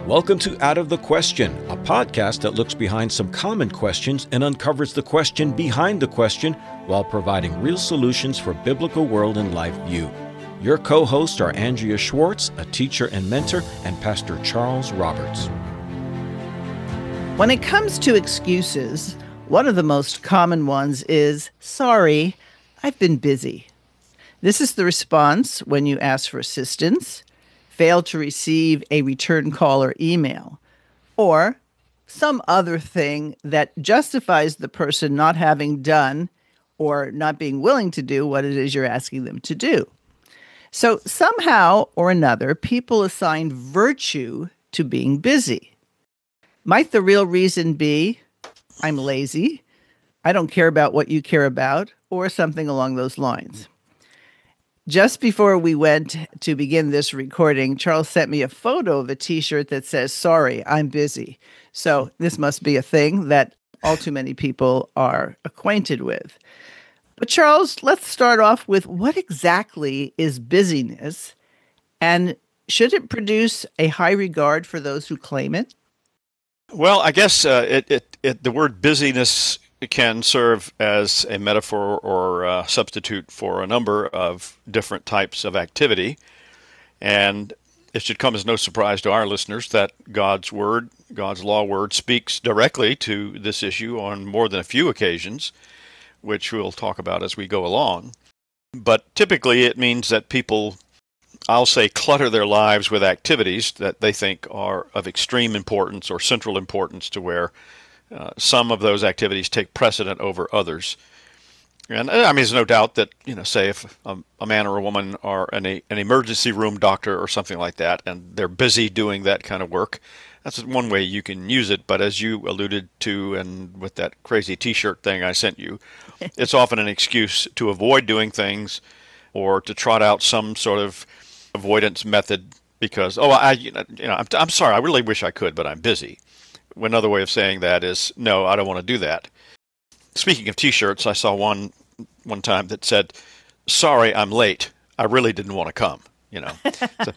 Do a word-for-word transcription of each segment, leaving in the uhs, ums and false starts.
Welcome to Out of the Question, a podcast that looks behind some common questions and uncovers the question behind the question while providing real solutions for biblical world and life view. Your co-hosts are Andrea Schwartz, a teacher and mentor, and Pastor Charles Roberts. When it comes to excuses, one of the most common ones is, sorry, I've been busy. This is the response when you ask for assistance, fail to receive a return call or email, or some other thing that justifies the person not having done or not being willing to do what it is you're asking them to do. So somehow or another, people assign virtue to being busy. Might the real reason be, I'm lazy, I don't care about what you care about, or something along those lines? Just before we went to begin this recording, Charles sent me a photo of a t-shirt that says, sorry, I'm busy. So this must be a thing that all too many people are acquainted with. But Charles, let's start off with what exactly is busyness, and should it produce a high regard for those who claim it? Well, I guess uh, it, it, it, the word busyness can serve as a metaphor or a substitute for a number of different types of activity. And it should come as no surprise to our listeners that God's Word, God's law word, speaks directly to this issue on more than a few occasions, which we'll talk about as we go along. But typically it means that people, I'll say, clutter their lives with activities that they think are of extreme importance or central importance to where Uh, some of those activities take precedent over others. And I mean, there's no doubt that, you know, say if a, a man or a woman are an, a, an emergency room doctor or something like that, and they're busy doing that kind of work, that's one way you can use it. But as you alluded to, and with that crazy T-shirt thing I sent you, it's often an excuse to avoid doing things or to trot out some sort of avoidance method because, oh, I, you know, I'm, I'm sorry, I really wish I could, but I'm busy. Another way of saying that is, no, I don't want to do that. Speaking of T-shirts, I saw one one time that said, sorry, I'm late. I really didn't want to come, you know. So,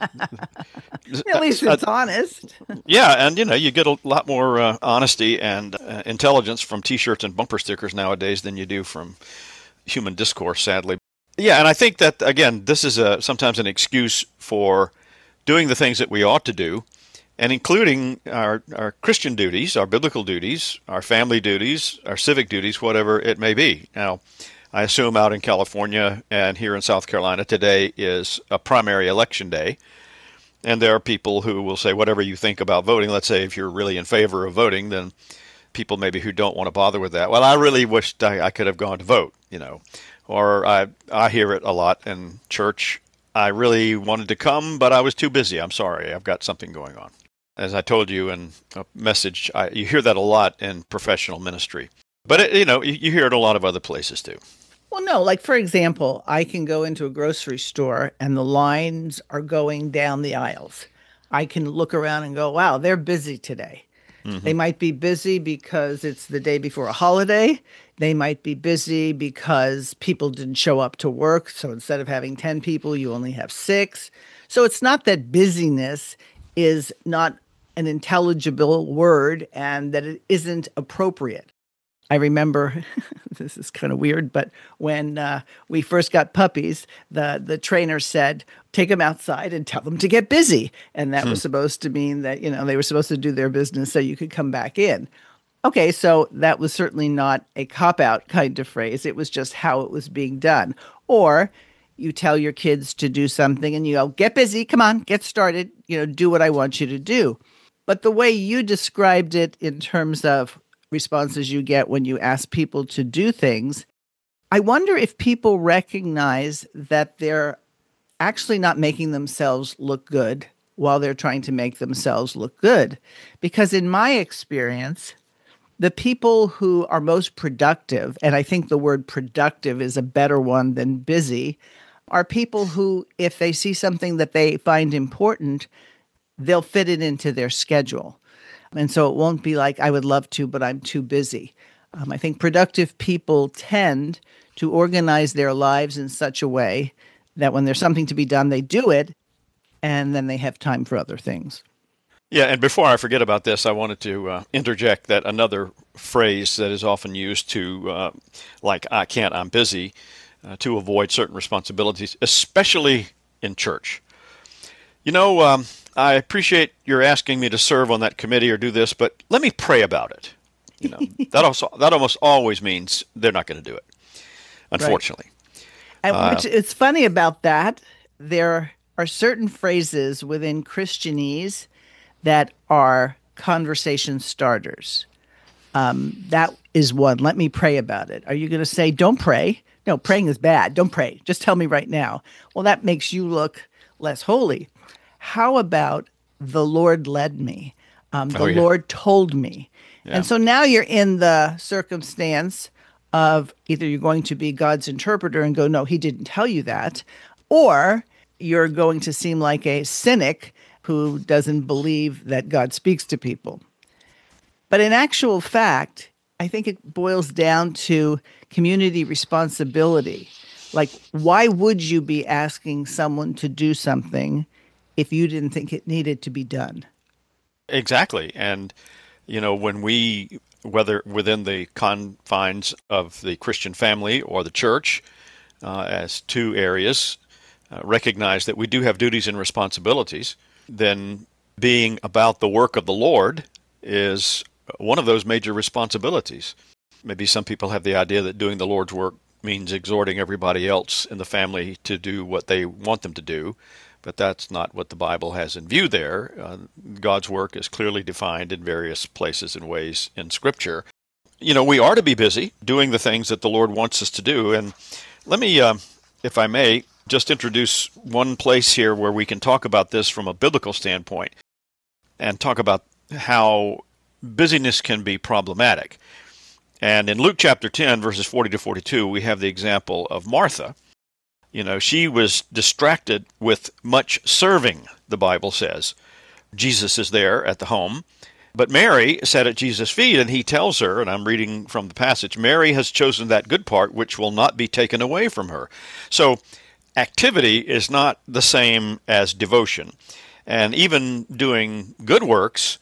At least it's uh, honest. Yeah, and, you know, you get a lot more uh, honesty and uh, intelligence from T-shirts and bumper stickers nowadays than you do from human discourse, sadly. Yeah, and I think that, again, this is a, sometimes an excuse for doing the things that we ought to do, and including our, our Christian duties, our biblical duties, our family duties, our civic duties, whatever it may be. Now, I assume out in California and here in South Carolina today is a primary election day, and there are people who will say whatever you think about voting. Let's say if you're really in favor of voting, then people maybe who don't want to bother with that, well, I really wished I, I could have gone to vote, you know. Or I, I hear it a lot in church, I really wanted to come, but I was too busy. I'm sorry, I've got something going on. As I told you in a message, I, you hear that a lot in professional ministry. But, it, you know, you, you hear it a lot of other places, too. Well, no, like, for example, I can go into a grocery store and the lines are going down the aisles. I can look around and go, wow, they're busy today. Mm-hmm. They might be busy because it's the day before a holiday. They might be busy because people didn't show up to work. So instead of having ten people, you only have six. So it's not that busyness is not an intelligible word and that it isn't appropriate. I remember, this is kind of weird, but when uh, we first got puppies, the, the trainer said, take them outside and tell them to get busy. And that hmm. was supposed to mean that, you know, they were supposed to do their business so you could come back in. Okay, so that was certainly not a cop-out kind of phrase. It was just how it was being done. Or you tell your kids to do something and you go, get busy, come on, get started, you know, do what I want you to do. But the way you described it in terms of responses you get when you ask people to do things, I wonder if people recognize that they're actually not making themselves look good while they're trying to make themselves look good. Because in my experience, the people who are most productive, and I think the word productive is a better one than busy, are people who, if they see something that they find important, they'll fit it into their schedule. And so it won't be like, I would love to, but I'm too busy. Um, I think productive people tend to organize their lives in such a way that when there's something to be done, they do it, and then they have time for other things. Yeah, and before I forget about this, I wanted to uh, interject that another phrase that is often used to, uh, like, I can't, I'm busy, uh, to avoid certain responsibilities, especially in church. You know, um, I appreciate your asking me to serve on that committee or do this, but let me pray about it. You know, that also that almost always means they're not going to do it, unfortunately. Right. Uh, Which, it's funny about that. There are certain phrases within Christianese that are conversation starters. Um, that is one. Let me pray about it. Are you going to say, don't pray? No, praying is bad. Don't pray. Just tell me right now. Well, that makes you look less holy. How about the Lord led me? Um, the Oh, yeah. Lord told me. Yeah. And so now you're in the circumstance of either you're going to be God's interpreter and go, no, he didn't tell you that, or you're going to seem like a cynic who doesn't believe that God speaks to people. But in actual fact, I think it boils down to community responsibility. Like, why would you be asking someone to do something if you didn't think it needed to be done? Exactly. And, you know, when we, whether within the confines of the Christian family or the church, uh, as two areas, uh, recognize that we do have duties and responsibilities, then being about the work of the Lord is one of those major responsibilities. Maybe some people have the idea that doing the Lord's work means exhorting everybody else in the family to do what they want them to do, but that's not what the Bible has in view there. Uh, God's work is clearly defined in various places and ways in Scripture. You know, we are to be busy doing the things that the Lord wants us to do. And let me, uh, if I may, just introduce one place here where we can talk about this from a biblical standpoint and talk about how busyness can be problematic. And in Luke chapter ten, verses forty to forty-two, we have the example of Martha. You know, she was distracted with much serving, the Bible says. Jesus is there at the home. But Mary sat at Jesus' feet, and he tells her, and I'm reading from the passage, Mary has chosen that good part which will not be taken away from her. So activity is not the same as devotion. And even doing good works,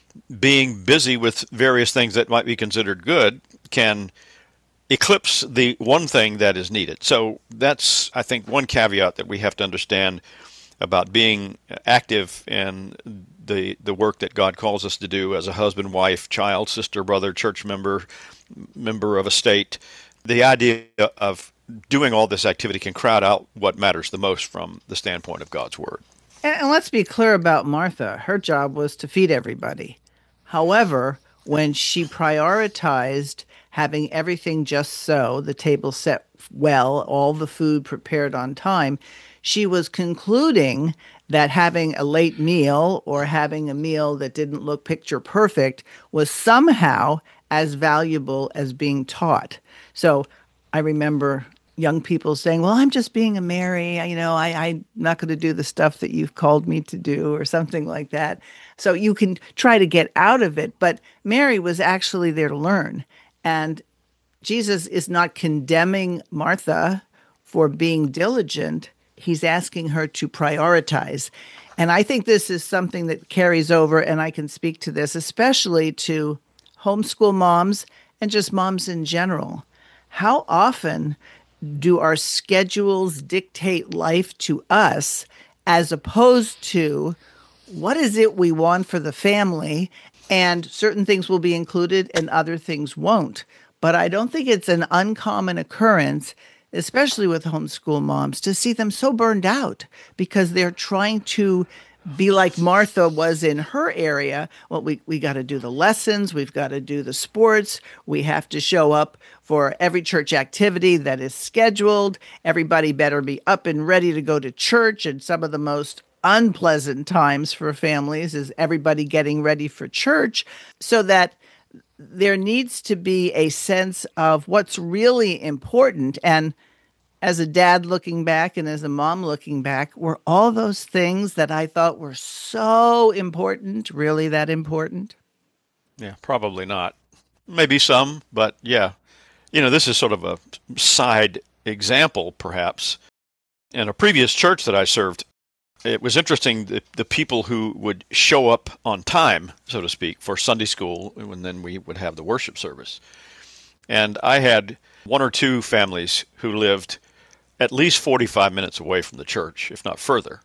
being busy with various things that might be considered good, can eclipse the one thing that is needed. So that's, I think, one caveat that we have to understand about being active in the the work that God calls us to do as a husband, wife, child, sister, brother, church member, member of a state. The idea of doing all this activity can crowd out what matters the most from the standpoint of God's Word. And, and let's be clear about Martha. Her job was to feed everybody. However, when she prioritized having everything just so, the table set well, all the food prepared on time, she was concluding that having a late meal or having a meal that didn't look picture perfect was somehow as valuable as being taught. So I remember young people saying, well, I'm just being a Mary, you know, I, I'm not going to do the stuff that you've called me to do or something like that. So you can try to get out of it. But Mary was actually there to learn. And Jesus is not condemning Martha for being diligent. He's asking her to prioritize. And I think this is something that carries over, and I can speak to this, especially to homeschool moms and just moms in general. How often do our schedules dictate life to us as opposed to what is it we want for the family? And certain things will be included and other things won't. But I don't think it's an uncommon occurrence, especially with homeschool moms, to see them so burned out because they're trying to be like Martha was in her area. Well, we, we got to do the lessons. We've got to do the sports. We have to show up for every church activity that is scheduled. Everybody better be up and ready to go to church. And some of the most unpleasant times for families is everybody getting ready for church, so that there needs to be a sense of what's really important. And as a dad looking back and as a mom looking back, were all those things that I thought were so important really that important? Yeah, probably not. Maybe some, but yeah. You know, this is sort of a side example, perhaps. In a previous church that I served, it was interesting, the, the people who would show up on time, so to speak, for Sunday school, and then we would have the worship service. And I had one or two families who lived at least forty-five minutes away from the church, if not further.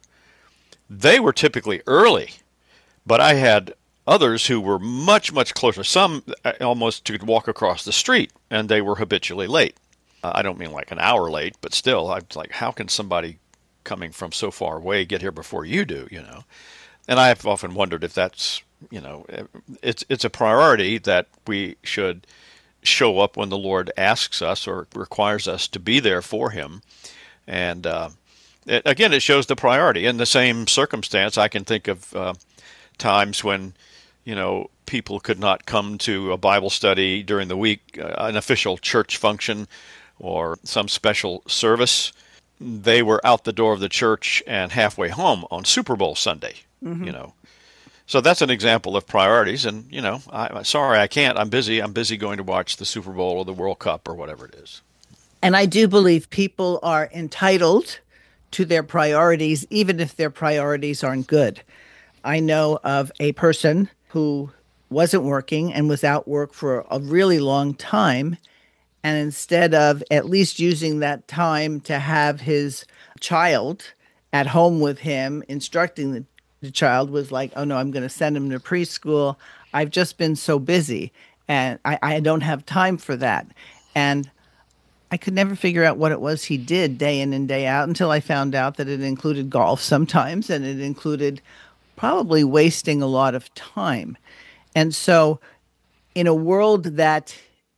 They were typically early, but I had others who were much, much closer. Some almost could walk across the street, and they were habitually late. Uh, I don't mean like an hour late, but still, I was like, how can somebody coming from so far away get here before you do, you know? And I've often wondered if that's, you know, it's it's a priority that we should show up when the Lord asks us or requires us to be there for him. And uh, it, again, it shows the priority. In the same circumstance, I can think of uh, times when, you know, people could not come to a Bible study during the week, uh, an official church function or some special service. They were out the door of the church and halfway home on Super Bowl Sunday, mm-hmm. you know. So that's an example of priorities. And, you know, I, sorry, I can't. I'm busy. I'm busy going to watch the Super Bowl or the World Cup or whatever it is. And I do believe people are entitled to their priorities, even if their priorities aren't good. I know of a person who wasn't working and was out work for a really long time. And instead of at least using that time to have his child at home with him, instructing the The child was like, oh, no, I'm going to send him to preschool. I've just been so busy, and I, I don't have time for that. And I could never figure out what it was he did day in and day out until I found out that it included golf sometimes, and it included probably wasting a lot of time. And so in a world that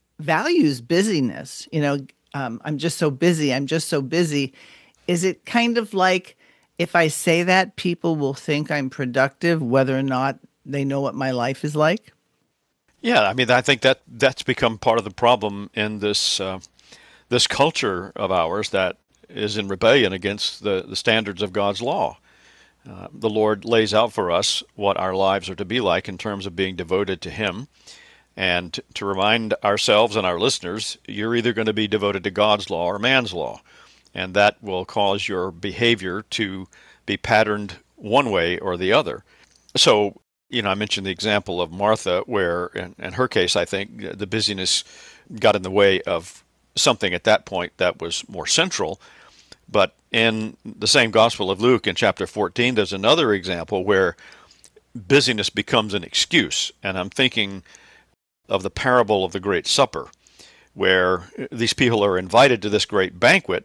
values busyness, you know, um, I'm just so busy, I'm just so busy, is it kind of like, if I say that, people will think I'm productive, whether or not they know what my life is like? Yeah, I mean, I think that that's become part of the problem in this uh, this culture of ours that is in rebellion against the, the standards of God's law. Uh, the Lord lays out for us what our lives are to be like in terms of being devoted to Him. And to remind ourselves and our listeners, you're either going to be devoted to God's law or man's law. And that will cause your behavior to be patterned one way or the other. So, you know, I mentioned the example of Martha, where in, in her case, I think the busyness got in the way of something at that point that was more central. But in the same Gospel of Luke, in chapter fourteen, there's another example where busyness becomes an excuse. And I'm thinking of the parable of the Great Supper, where these people are invited to this great banquet.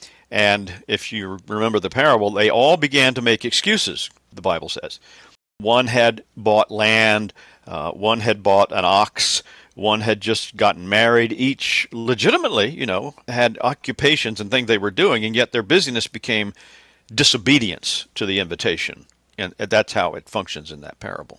And if you remember the parable, they all began to make excuses, the Bible says. One had bought land, uh, one had bought an ox, one had just gotten married. Each legitimately, you know, had occupations and things they were doing, and yet their busyness became disobedience to the invitation. And that's how it functions in that parable.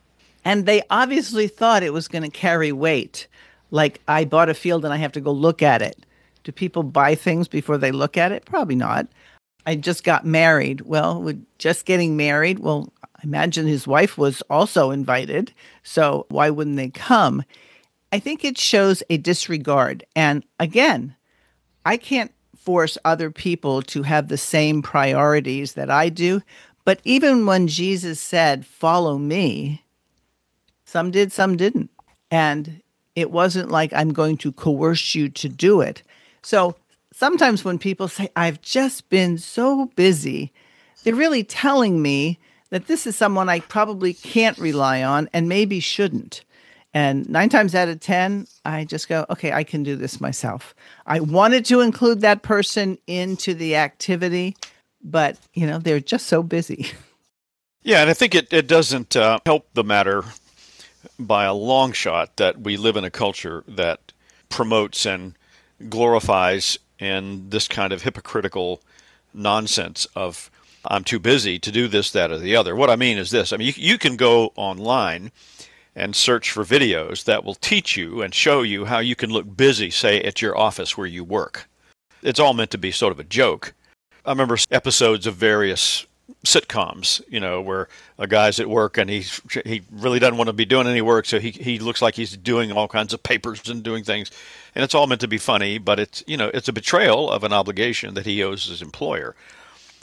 And they obviously thought it was going to carry weight. Like, I bought a field and I have to go look at it. Do people buy things before they look at it? Probably not. I just got married. Well, with just getting married, well, I imagine his wife was also invited. So why wouldn't they come? I think it shows a disregard. And again, I can't force other people to have the same priorities that I do. But even when Jesus said, follow me, some did, some didn't. And it wasn't like I'm going to coerce you to do it. So sometimes when people say, I've just been so busy, they're really telling me that this is someone I probably can't rely on and maybe shouldn't. And nine times out of ten, I just go, okay, I can do this myself. I wanted to include that person into the activity, but, you know, they're just so busy. Yeah, and I think it, it doesn't uh, help the matter by a long shot that we live in a culture that promotes and glorifies in this kind of hypocritical nonsense of I'm too busy to do this, that, or the other. What I mean is this. I mean, you, you can go online and search for videos that will teach you and show you how you can look busy, say, at your office where you work. It's all meant to be sort of a joke. I remember episodes of various sitcoms, you know, where a guy's at work and he he really doesn't want to be doing any work, so he he looks like he's doing all kinds of papers and doing things, and it's all meant to be funny, but it's, you know, it's a betrayal of an obligation that he owes his employer.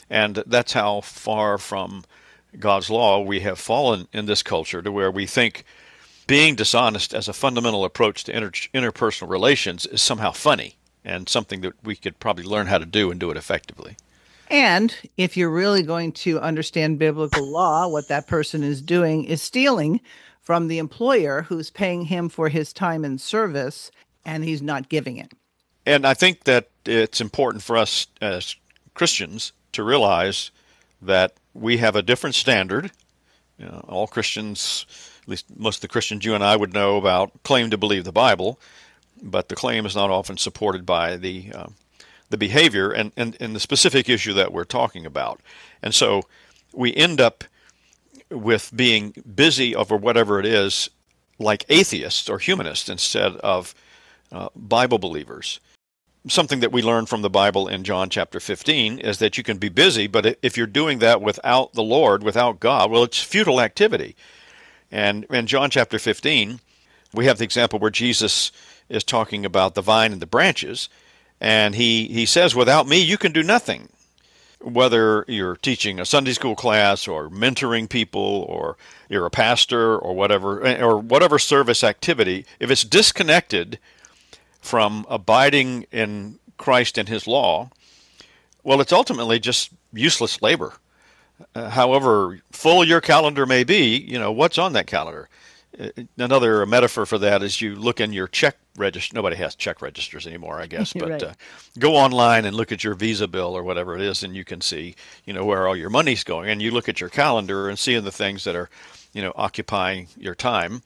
And that's how far from God's law we have fallen in this culture, to where we think being dishonest as a fundamental approach to inter- interpersonal relations is somehow funny and something that we could probably learn how to do and do it effectively. And if you're really going to understand biblical law, what that person is doing is stealing from the employer who's paying him for his time and service, and he's not giving it. And I think that it's important for us as Christians to realize that we have a different standard. You know, all Christians, at least most of the Christians you and I would know about, claim to believe the Bible, but the claim is not often supported by the uh, the behavior and, and, and the specific issue that we're talking about. And so we end up with being busy over whatever it is, like atheists or humanists instead of uh, Bible believers. Something that we learn from the Bible in John chapter fifteen is that you can be busy, but if you're doing that without the Lord, without God, well, it's futile activity. And in John chapter fifteen, we have the example where Jesus is talking about the vine and the branches, and he, he says, without me, you can do nothing. Whether you're teaching a Sunday school class or mentoring people or you're a pastor or whatever, or whatever service activity, if it's disconnected from abiding in Christ and his law, well, it's ultimately just useless labor. Uh, however full your calendar may be, you know, what's on that calendar? Uh, another metaphor for that is you look in your check register. Nobody has check registers anymore, I guess, but Right. uh, go online and look at your Visa bill or whatever it is, and you can see, you know, where all your money's going. And you look at your calendar and see the things that are, you know, occupying your time.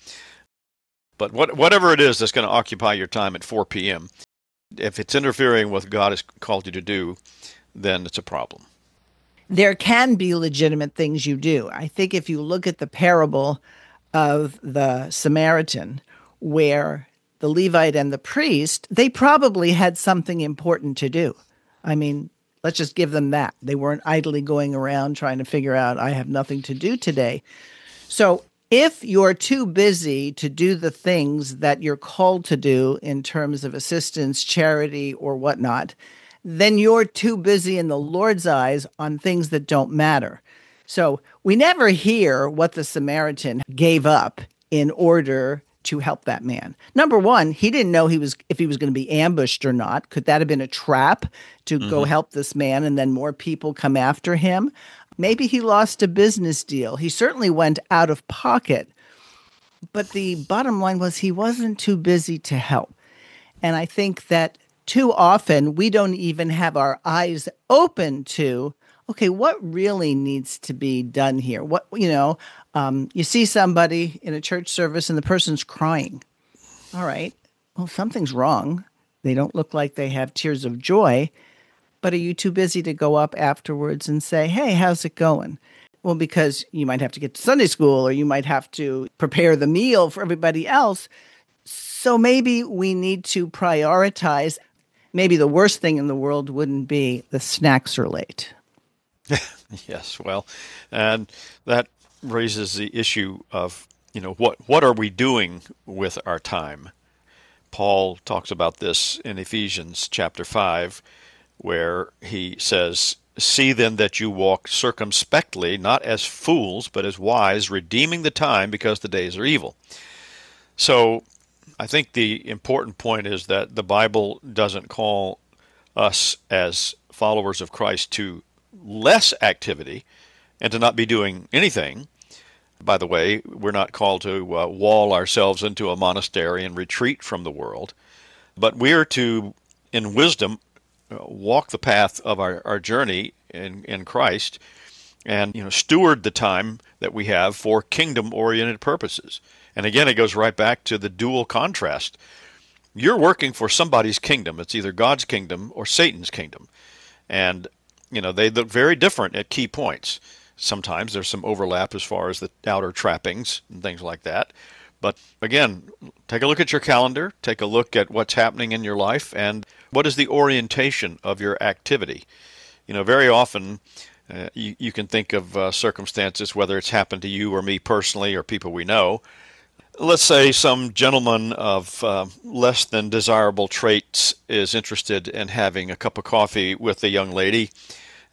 But what, whatever it is that's going to occupy your time at four p.m., if it's interfering with what God has called you to do, then it's a problem. There can be legitimate things you do. I think if you look at the parable of the Samaritan, where the Levite and the priest, they probably had something important to do. I mean, let's just give them that. They weren't idly going around trying to figure out, I have nothing to do today. So if you're too busy to do the things that you're called to do in terms of assistance, charity, or whatnot, then you're too busy in the Lord's eyes on things that don't matter. So we never hear what the Samaritan gave up in order to help that man. Number one, he didn't know he was if he was going to be ambushed or not. Could that have been a trap to mm-hmm. go help this man and then more people come after him? Maybe he lost a business deal. He certainly went out of pocket. But the bottom line was he wasn't too busy to help. And I think that too often we don't even have our eyes open to, okay, what really needs to be done here? What, you know, um, you see somebody in a church service and the person's crying. All right, well, something's wrong. They don't look like they have tears of joy. But are you too busy to go up afterwards and say, hey, how's it going? Well, because you might have to get to Sunday school or you might have to prepare the meal for everybody else. So maybe we need to prioritize. Maybe the worst thing in the world wouldn't be the snacks are late. Yes, well, and that raises the issue of, you know, what, what are we doing with our time? Paul talks about this in Ephesians chapter five, where he says, see then that you walk circumspectly, not as fools, but as wise, redeeming the time because the days are evil. So I think the important point is that the Bible doesn't call us as followers of Christ to less activity and to not be doing anything. By the way, we're not called to uh, wall ourselves into a monastery and retreat from the world, but we are to, in wisdom, walk the path of our, our journey in, in Christ and, you know, steward the time that we have for kingdom-oriented purposes. And again, it goes right back to the dual contrast. You're working for somebody's kingdom. It's either God's kingdom or Satan's kingdom. And, you know, they look very different at key points. Sometimes there's some overlap as far as the outer trappings and things like that. But again, take a look at your calendar, take a look at what's happening in your life, and what is the orientation of your activity. You know, very often uh, you, you can think of uh, circumstances, whether it's happened to you or me personally or people we know. Let's say some gentleman of uh, less than desirable traits is interested in having a cup of coffee with a young lady,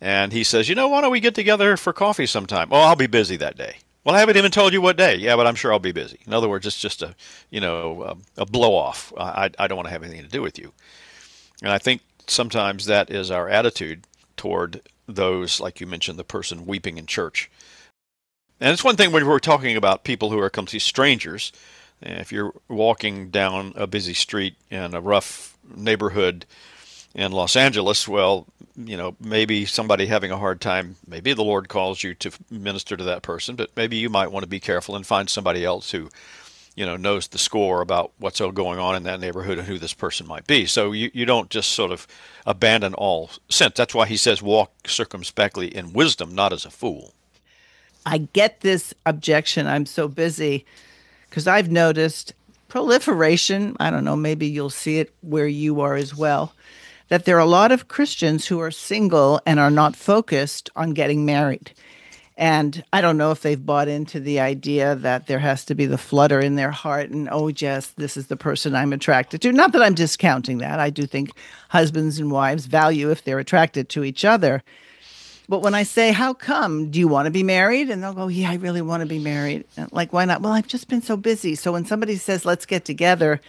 And he says, you know, why don't we get together for coffee sometime? Oh, I'll be busy that day. Well, I haven't even told you what day. Yeah, but I'm sure I'll be busy. In other words, it's just a, you know, a, a blow off. I, I don't want to have anything to do with you. And I think sometimes that is our attitude toward those, like you mentioned, the person weeping in church. And it's one thing when we're talking about people who are complete strangers. If you're walking down a busy street in a rough neighborhood in Los Angeles, well, you know, maybe somebody having a hard time, maybe the Lord calls you to minister to that person, but maybe you might want to be careful and find somebody else who, you know, knows the score about what's going on in that neighborhood and who this person might be. So you, you don't just sort of abandon all sense. That's why he says walk circumspectly in wisdom, not as a fool. I get this objection, I'm so busy, because I've noticed proliferation. I don't know, maybe you'll see it where you are as well, that there are a lot of Christians who are single and are not focused on getting married. And I don't know if they've bought into the idea that there has to be the flutter in their heart and, oh, yes, this is the person I'm attracted to. Not that I'm discounting that. I do think husbands and wives value if they're attracted to each other. But when I say, how come? Do you want to be married? And they'll go, yeah, I really want to be married. And like, why not? Well, I've just been so busy. So when somebody says, let's get together,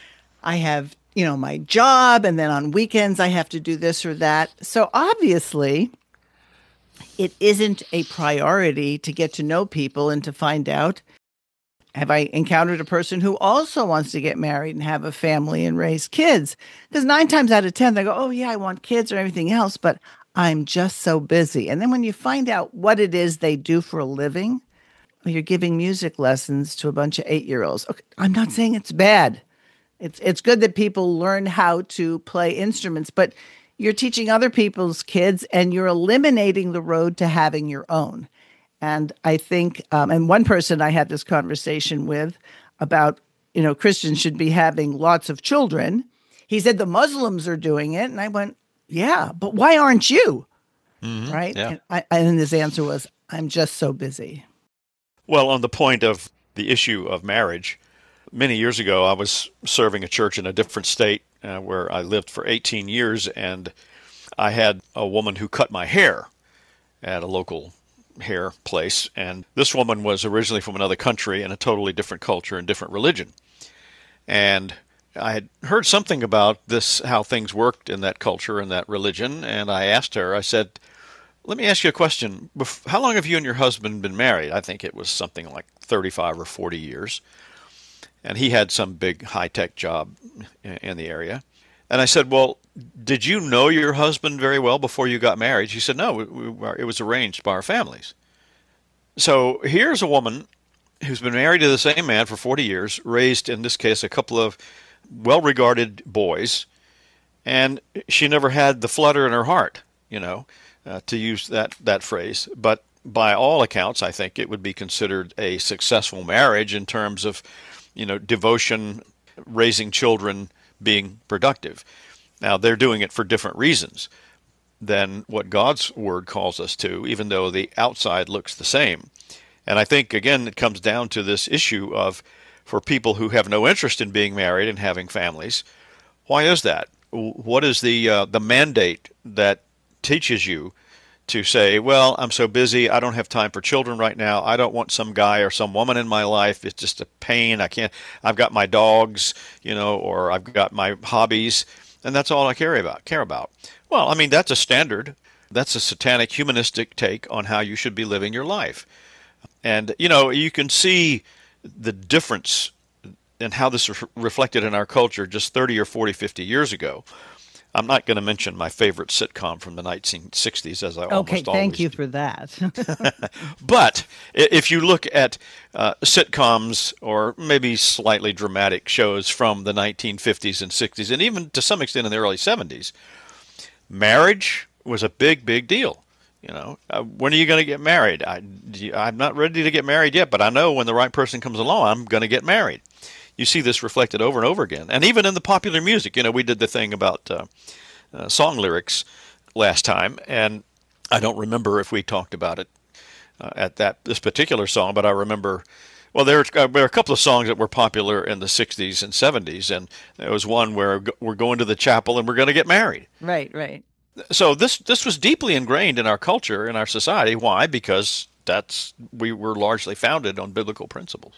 I have, you know, my job, and then on weekends I have to do this or that. So obviously, it isn't a priority to get to know people and to find out, have I encountered a person who also wants to get married and have a family and raise kids? Because nine times out of ten, they go, oh, yeah, I want kids or everything else, but I'm just so busy. And then when you find out what it is they do for a living, you're giving music lessons to a bunch of eight-year-olds. Okay, I'm not saying it's bad. It's it's good that people learn how to play instruments, but you're teaching other people's kids and you're eliminating the road to having your own. And I think, um, and one person I had this conversation with about, you know, Christians should be having lots of children. He said the Muslims are doing it. And I went, yeah, but why aren't you? Mm-hmm, right? Yeah. And, I, and his answer was, I'm just so busy. Well, on the point of the issue of marriage, many years ago, I was serving a church in a different state uh, where I lived for eighteen years, and I had a woman who cut my hair at a local hair place. And this woman was originally from another country and a totally different culture and different religion. And I had heard something about this, how things worked in that culture and that religion, and I asked her, I said, let me ask you a question. How long have you and your husband been married? I think it was something like thirty-five or forty years. And he had some big high-tech job in the area. And I said, well, did you know your husband very well before you got married? She said, no, we, we, it was arranged by our families. So here's a woman who's been married to the same man for forty years, raised, in this case, a couple of well-regarded boys, and she never had the flutter in her heart, you know, uh, to use that, that phrase. But by all accounts, I think it would be considered a successful marriage in terms of, you know, devotion, raising children, being productive. Now, they're doing it for different reasons than what God's Word calls us to, even though the outside looks the same. And I think, again, it comes down to this issue of, for people who have no interest in being married and having families, why is that? What is the uh, the mandate that teaches you to say, well, I'm so busy, I don't have time for children right now, I don't want some guy or some woman in my life, it's just a pain, I can't, I've got my dogs, you know, or I've got my hobbies, and that's all I care about, care about. Well, I mean, that's a standard. That's a satanic humanistic take on how you should be living your life. And, you know, you can see the difference in how this is reflected in our culture just thirty or forty, fifty years ago. I'm not going to mention my favorite sitcom from the nineteen sixties, as I okay, almost always do. Okay, thank you for that. But if you look at uh, sitcoms or maybe slightly dramatic shows from the nineteen fifties and sixties, and even to some extent in the early seventies, marriage was a big, big deal. You know, uh, when are you going to get married? I, I'm not ready to get married yet, but I know when the right person comes along, I'm going to get married. You see this reflected over and over again. And even in the popular music, you know, we did the thing about uh, uh, song lyrics last time, and I don't remember if we talked about it uh, at that this particular song, but I remember, well, there, uh, there are a couple of songs that were popular in the sixties and seventies, and there was one where we're going to the chapel and we're going to get married. Right, right. so this this was deeply ingrained in our culture, in our society. Why? Because that's we were largely founded on biblical principles.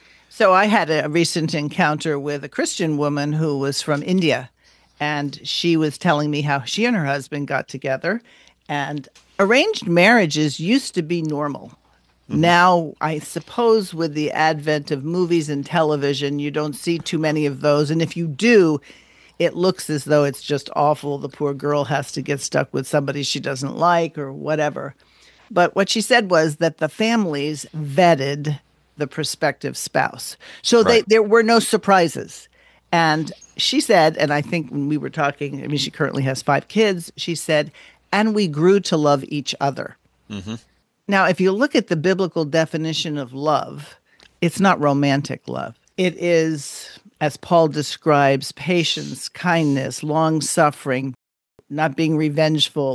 So I had a recent encounter with a Christian woman who was from India, and she was telling me how she and her husband got together, and arranged marriages used to be normal. Mm-hmm. Now, I suppose with the advent of movies and television, you don't see too many of those. And if you do, it looks as though it's just awful. The poor girl has to get stuck with somebody she doesn't like or whatever. But what she said was that the families vetted the prospective spouse. So right. they, there were no surprises. And she said, and I think when we were talking, I mean, she currently has five kids, she said, and we grew to love each other. Mm-hmm. Now, if you look at the biblical definition of love, it's not romantic love. It is, as Paul describes, patience, kindness, long-suffering, not being revengeful.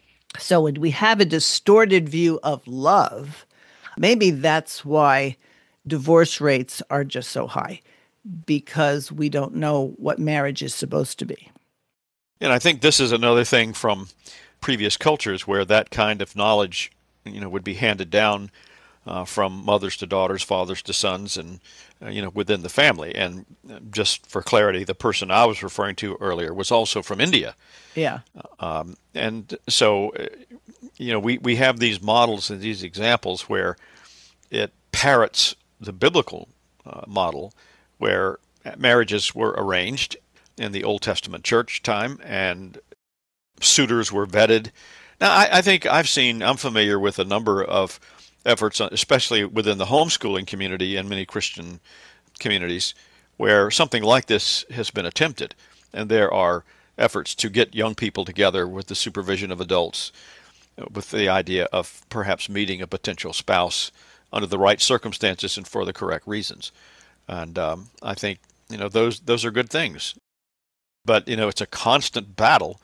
So when we have a distorted view of love, maybe that's why divorce rates are just so high, because we don't know what marriage is supposed to be. And I think this is another thing from previous cultures where that kind of knowledge, you know, would be handed down uh, from mothers to daughters, fathers to sons, and uh, you know, within the family. And just for clarity, the person I was referring to earlier was also from India. Yeah. Um, and so, uh, you know, we, we have these models and these examples where it parrots the biblical uh, model, where marriages were arranged in the Old Testament church time and suitors were vetted. Now, I, I think I've seen, I'm familiar with a number of efforts, especially within the homeschooling community and many Christian communities, where something like this has been attempted. And there are efforts to get young people together with the supervision of adults, with the idea of perhaps meeting a potential spouse under the right circumstances and for the correct reasons. And um, I think, you know, those those are good things. But, you know, it's a constant battle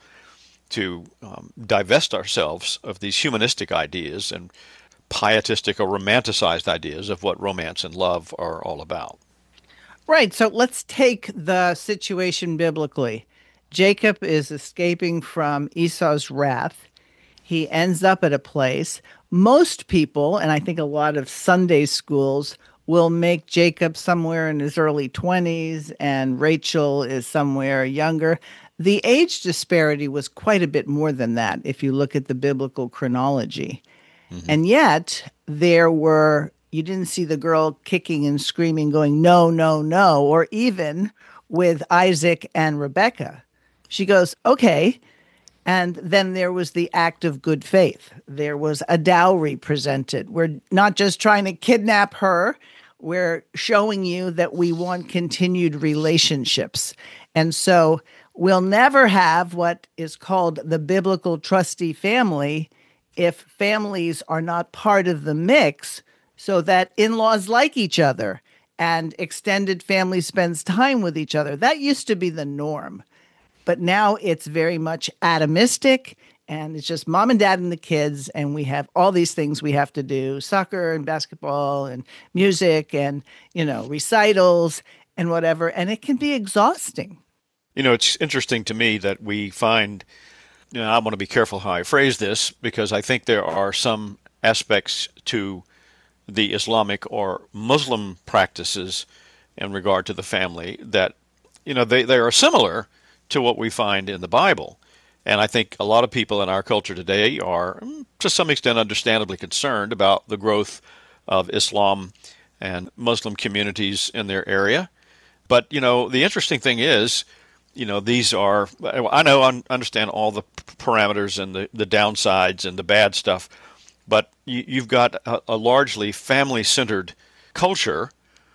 to um, divest ourselves of these humanistic ideas and pietistic or romanticized ideas of what romance and love are all about. Right. So let's take the situation biblically. Jacob is escaping from Esau's wrath. He ends up at a place. Most people, and I think a lot of Sunday schools, will make Jacob somewhere in his early twenties and Rachel is somewhere younger. The age disparity was quite a bit more than that if you look at the biblical chronology. Mm-hmm. And yet there were, you didn't see the girl kicking and screaming going, no, no, no, or even with Isaac and Rebekah. She goes, okay. And then there was the act of good faith. There was a dowry presented. We're not just trying to kidnap her. We're showing you that we want continued relationships. And so we'll never have what is called the biblical trustee family if families are not part of the mix, so that in-laws like each other and extended family spends time with each other. That used to be the norm. But now it's very much atomistic, and it's just mom and dad and the kids, and we have all these things we have to do, soccer and basketball and music and, you know, recitals and whatever, and it can be exhausting. You know, it's interesting to me that we find, you know, I want to be careful how I phrase this, because I think there are some aspects to the Islamic or Muslim practices in regard to the family that, you know, they, they are similar to what we find in the Bible. And I think a lot of people in our culture today are, to some extent, understandably concerned about the growth of Islam and Muslim communities in their area. But, you know, the interesting thing is, you know, these are, I know I understand all the parameters and the, the downsides and the bad stuff, but you, you've got a, a largely family-centered culture,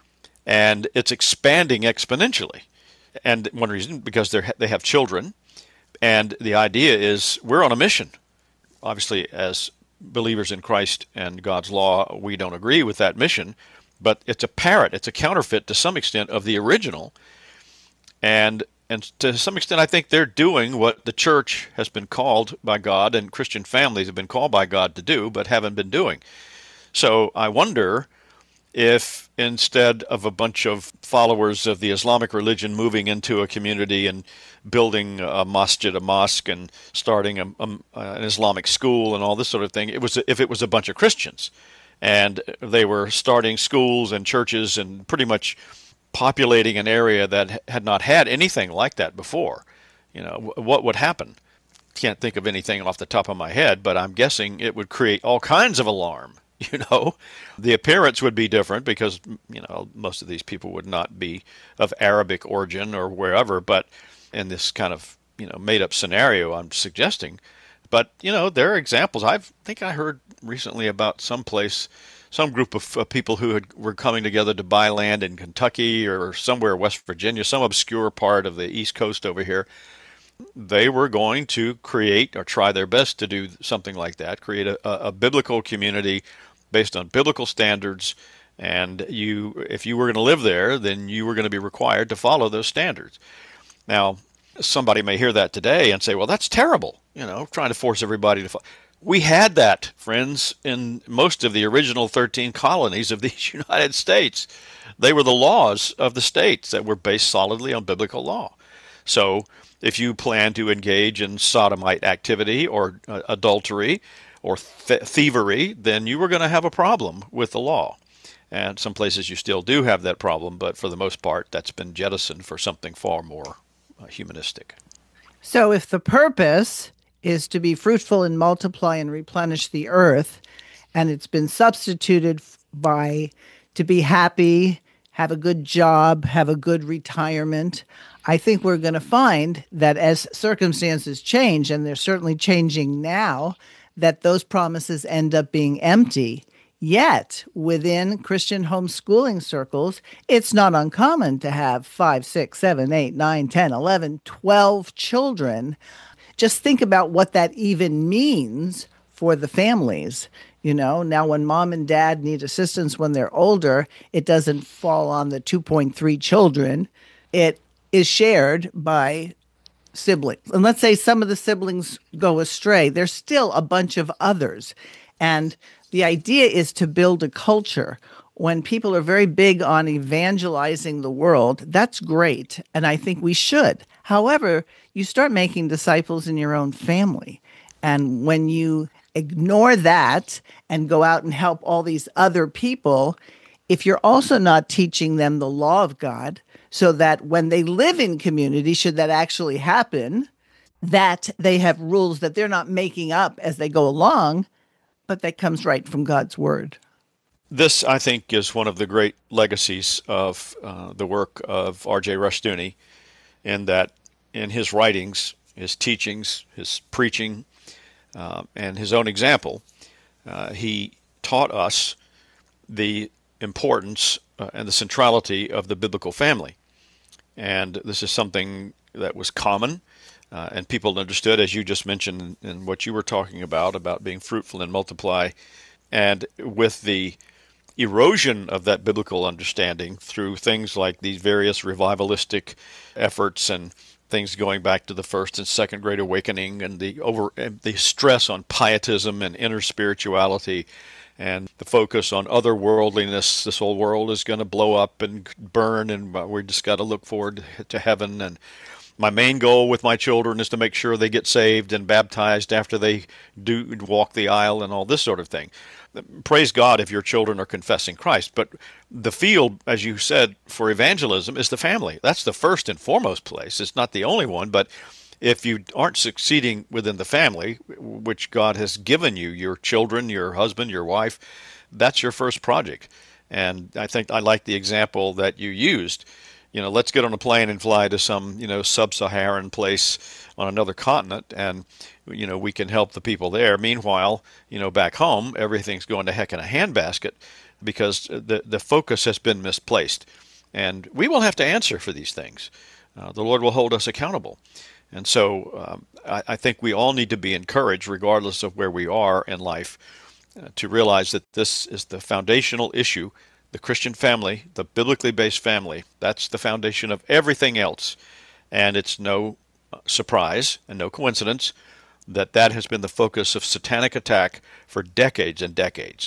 and it's expanding exponentially. And one reason, because they they have children, and the idea is we're on a mission. Obviously, as believers in Christ and God's law, we don't agree with that mission, but it's a parrot, it's a counterfeit to some extent of the original. And and to some extent, I think they're doing what the church has been called by God and Christian families have been called by God to do, but haven't been doing. So I wonder if instead of a bunch of followers of the Islamic religion moving into a community and building a masjid, a mosque, and starting a, a, an Islamic school and all this sort of thing, it was if it was a bunch of Christians, and they were starting schools and churches and pretty much populating an area that had not had anything like that before, you know, what would happen? Can't think of anything off the top of my head, but I'm guessing it would create all kinds of alarm. You know, the appearance would be different because, you know, most of these people would not be of Arabic origin or wherever, but in this kind of, you know, made up scenario I'm suggesting. But, you know, there are examples. I think I heard recently about some place, some group of uh, people who had, were coming together to buy land in Kentucky or somewhere, West Virginia, some obscure part of the East Coast over here. They were going to create or try their best to do something like that, create a, a biblical community based on biblical standards. And you, if you were going to live there, then you were going to be required to follow those standards. Now, somebody may hear that today and say, well, that's terrible, you know, trying to force everybody to follow. We had that, friends, in most of the original thirteen colonies of the United States. They were the laws of the states that were based solidly on biblical law. So if you plan to engage in sodomite activity or uh, adultery or th- thievery, then you were going to have a problem with the law. And some places you still do have that problem, but for the most part, that's been jettisoned for something far more uh, humanistic. So if the purpose is to be fruitful and multiply and replenish the earth, and it's been substituted by to be happy, have a good job, have a good retirement, I think we're going to find that as circumstances change, and they're certainly changing now, that those promises end up being empty. Yet, within Christian homeschooling circles, it's not uncommon to have five, six, seven, eight, nine, ten, eleven, twelve children. Just think about what that even means for the families. You know, now when mom and dad need assistance when they're older, it doesn't fall on the two point three children. It is shared by siblings. And let's say some of the siblings go astray. There's still a bunch of others. And the idea is to build a culture. When people are very big on evangelizing the world, that's great. And I think we should. However, you start making disciples in your own family. And when you ignore that and go out and help all these other people, if you're also not teaching them the law of God, so that when they live in community, should that actually happen, that they have rules that they're not making up as they go along, but that comes right from God's word. This, I think, is one of the great legacies of uh, the work of R J Rushdoony, in that in his writings, his teachings, his preaching, uh, and his own example, uh, he taught us the importance uh, and the centrality of the biblical family. And this is something that was common uh, and people understood, as you just mentioned in what you were talking about, about being fruitful and multiply. And with the erosion of that biblical understanding through things like these various revivalistic efforts and things going back to the first and second Great Awakening, and the over and the stress on pietism and inner spirituality, and the focus on otherworldliness. This whole world is going to blow up and burn, and we just got to look forward to heaven. And my main goal with my children is to make sure they get saved and baptized after they do walk the aisle and all this sort of thing. Praise God if your children are confessing Christ. But the field, as you said, for evangelism is the family. That's the first and foremost place. It's not the only one, but if you aren't succeeding within the family, which God has given you, your children, your husband, your wife, that's your first project. And I think I like the example that you used. You know, let's get on a plane and fly to some, you know, sub-Saharan place on another continent, and, you know, we can help the people there. Meanwhile, you know, back home, everything's going to heck in a handbasket because the, the focus has been misplaced. And we will have to answer for these things. Uh, the Lord will hold us accountable. And so um, I, I think we all need to be encouraged, regardless of where we are in life, uh, to realize that this is the foundational issue. The Christian family, the biblically based family, that's the foundation of everything else. And it's no surprise and no coincidence that that has been the focus of satanic attack for decades and decades.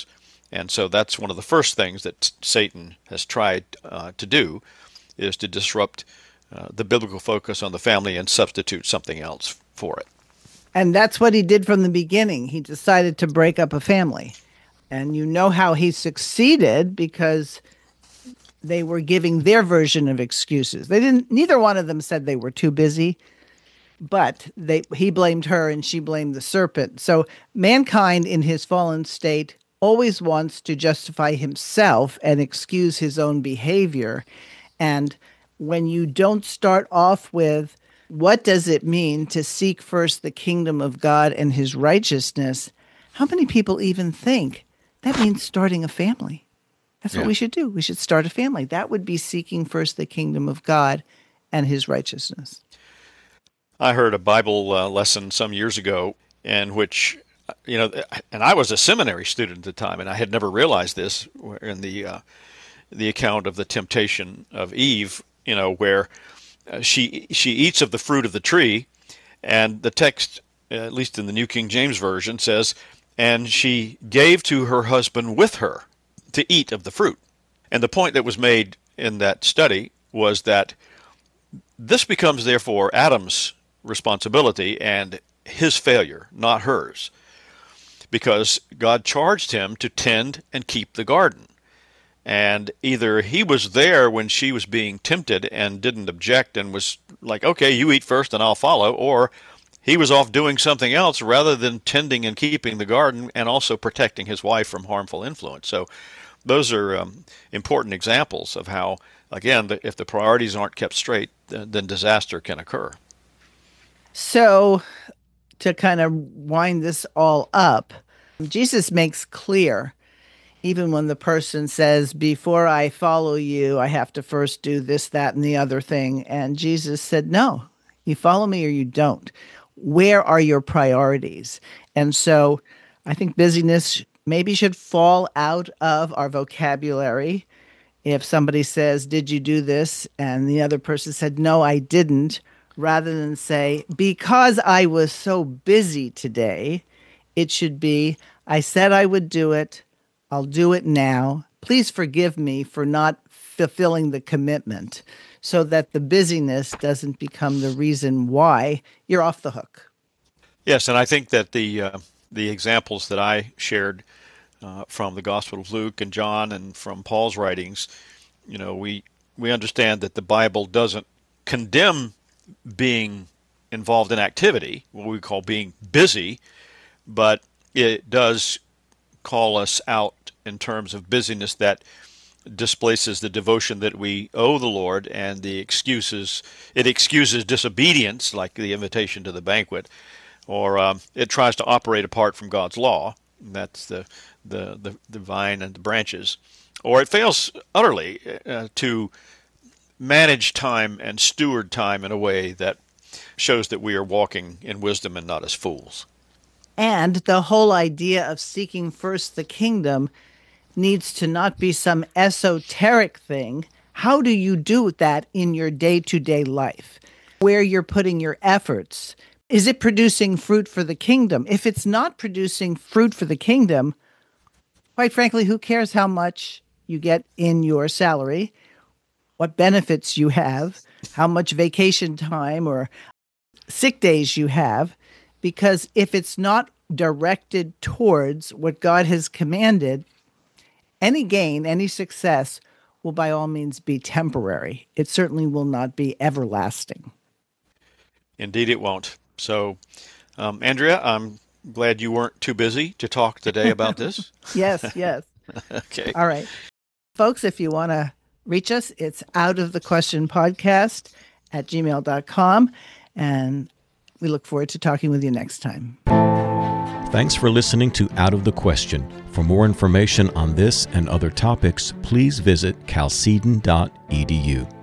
And so that's one of the first things that Satan has tried uh, to do, is to disrupt uh, the biblical focus on the family and substitute something else for it. And that's what he did from the beginning. He decided to break up a family. And you know how he succeeded, because they were giving their version of excuses. They didn't, neither one of them said they were too busy, but they he blamed her and she blamed the serpent. So mankind in his fallen state always wants to justify himself and excuse his own behavior. And when you don't start off with, what does it mean to seek first the kingdom of God and his righteousness? How many people even think that means starting a family? That's what yeah. we should do. We should start a family. That would be seeking first the kingdom of God and his righteousness. I heard a Bible uh, lesson some years ago in which, you know, and I was a seminary student at the time, and I had never realized this in the uh, the account of the temptation of Eve, you know, where uh, she she eats of the fruit of the tree, and the text, at least in the New King James Version, says, and she gave to her husband with her to eat of the fruit. And the point that was made in that study was that this becomes, therefore, Adam's responsibility and his failure, not hers, because God charged him to tend and keep the garden. And either he was there when she was being tempted and didn't object and was like, okay, you eat first and I'll follow, or he was off doing something else rather than tending and keeping the garden and also protecting his wife from harmful influence. So those are um, important examples of how, again, the, if the priorities aren't kept straight, then, then disaster can occur. So to kind of wind this all up, Jesus makes clear, even when the person says, before I follow you, I have to first do this, that, and the other thing. And Jesus said, no, you follow me or you don't. Where are your priorities? And so I think busyness maybe should fall out of our vocabulary. If somebody says, did you do this? And the other person said, no, I didn't. Rather than say, because I was so busy today, it should be, I said I would do it. I'll do it now. Please forgive me for not fulfilling the commitment, so that the busyness doesn't become the reason why you're off the hook. Yes, and I think that the uh, the examples that I shared uh, from the Gospel of Luke and John and from Paul's writings, you know, we we understand that the Bible doesn't condemn being involved in activity, what we call being busy, but it does call us out in terms of busyness that displaces the devotion that we owe the Lord, and the excuses, it excuses disobedience, like the invitation to the banquet, or um, it tries to operate apart from God's law. That's the, the, the, the vine and the branches. Or it fails utterly uh, to manage time and steward time in a way that shows that we are walking in wisdom and not as fools. And the whole idea of seeking first the kingdom needs to not be some esoteric thing. How do you do that in your day-to-day life? Where you're putting your efforts? Is it producing fruit for the kingdom? If it's not producing fruit for the kingdom, quite frankly, who cares how much you get in your salary, what benefits you have, how much vacation time or sick days you have? Because if it's not directed towards what God has commanded, any gain, any success will by all means be temporary. It certainly will not be everlasting. Indeed it won't. So, um, Andrea, I'm glad you weren't too busy to talk today about this. Yes, yes. Okay. All right. Folks, if you want to reach us, it's out of the question podcast at gmail dot com. And we look forward to talking with you next time. Thanks for listening to Out of the Question. For more information on this and other topics, please visit chalcedon dot e d u.